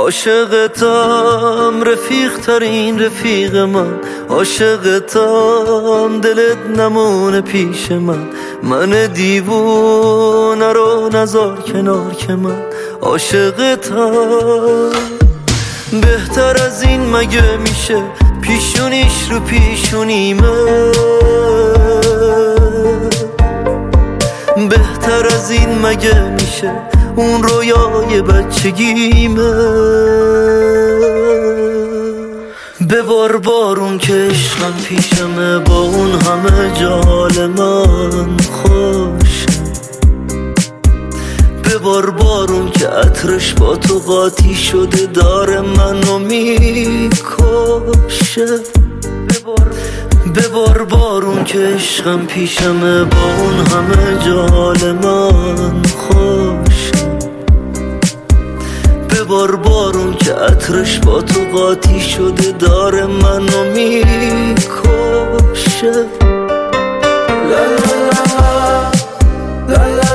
عاشقتم رفیق ترین رفیق من، عاشقتم دلت نمونه پیش من دیوونه رو نذار کنار که من عاشقتم. بهتر از این مگه میشه پیشونیش رو پیشونیمه، بهتر از این مگه میشه اون رویای بچگیمه. ببار بارون که عشقم پیشمه، با اون همه جال من خوش. ببار بارون که عطرش با تو قاطی شده داره منو میکشه. ببار بارون که عشقم پیشمه، با اون همه جال من خوش. ببار بارون که عطرش با تو قاطی شده داره منو میکشه. لا لا لا لا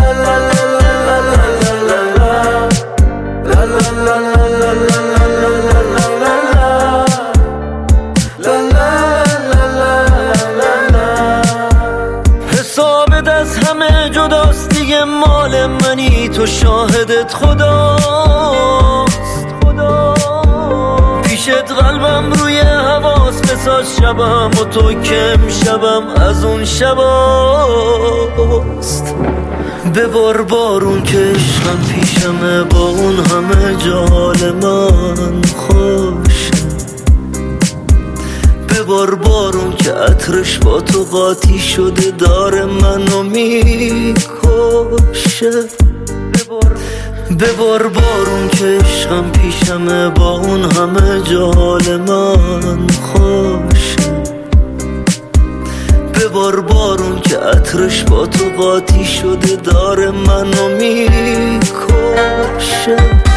حسابت از همه جداست دیگه، مال منی تو شاهدت خداست. پیشت قلبم روی حواس بساز شبم و تو کم شبم از اون شباست. ببار بارون که عشقم پیشمه، با اون همه جال من خوش. ببار بارون که عطرش با تو قاطی شده داره منو میکشه. ببار بارون که عشقم پیشمه، با اون همه جال من خوش. ببار بارون که عطرش با تو قاطی شده داره منو میکشه.